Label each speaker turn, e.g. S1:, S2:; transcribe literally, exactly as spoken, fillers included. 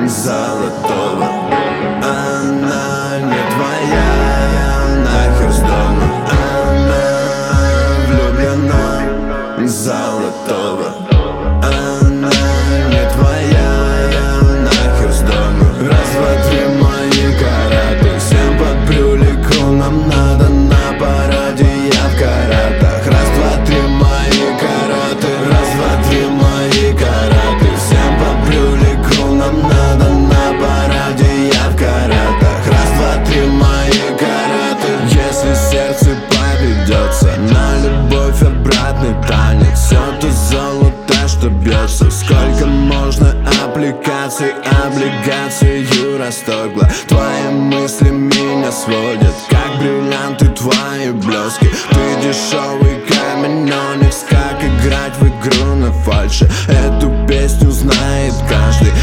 S1: золотого. Она не твоя, нахер с дома. Она влюблена, золотого. Она не твоя, нахер с дома. Раз, два, три, мои караты. Всем под брюлику нам надо на параде. Я в каратах. Раз, два, три, мои караты. Раз, два, три, мои караты. Всем под брюлику нам надо на параде. Я в каратах. Раз, два, три, мои караты. Если сердце поведется на любовь, обратный танец. Все то золото, что бьется. Сколько можно аппликаций, облигацию расторгла. Твои мысли меня сводят, как бриллианты твои блески. Ты дешевый камень, но не как играть в игру на фальше. Эту песню знает каждый.